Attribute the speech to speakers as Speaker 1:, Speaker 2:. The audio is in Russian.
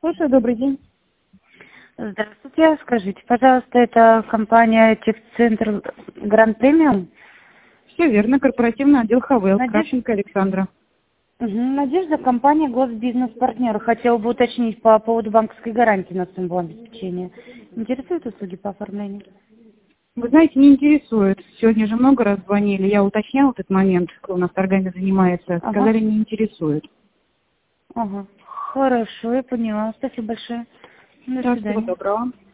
Speaker 1: Слушаю, добрый день.
Speaker 2: Здравствуйте. Скажите, пожалуйста, это компания Техцентр Гранд Премиум?
Speaker 1: Все верно, корпоративный отдел ХВЛ,
Speaker 2: Надежда?
Speaker 1: Кравченко Александра.
Speaker 2: Надежда, компания Госбизнес-партнер. Хотела бы уточнить по поводу банковской гарантии на сумму обеспечения. Интересуют услуги по оформлению?
Speaker 1: Вы знаете, не интересует. Сегодня же много раз звонили. Я уточняла этот момент, кто у нас торгами занимается. Сказали, не интересует.
Speaker 2: Ага. Хорошо, я поняла. Спасибо большое. До
Speaker 1: Да, всего
Speaker 2: свидания.
Speaker 1: доброго.